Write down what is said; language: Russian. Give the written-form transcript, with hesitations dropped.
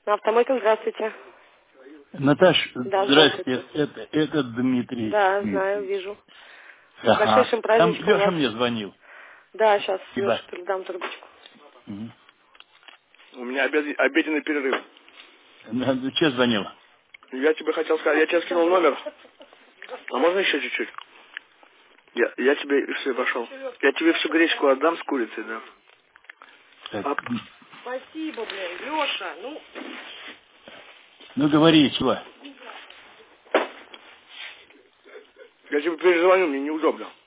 Автомойка, здравствуйте. Наташ, Да, здрасте, это Дмитрий. Да, знаю, вижу. С Ага. прошедшим Там праздничком Леша вас. мне звонил. Да, сейчас Ибо. Леша передам трубочку. Угу. У меня обеденный перерыв. Че звонил? Я тебе хотел сказать, я тебе скинул номер. А можно еще чуть-чуть? Я тебе все пошел. Я тебе всю гречку отдам с курицей, да. Так. Спасибо, блин, Леша, Ну говори, чего? Я тебе перезвоню, мне неудобно.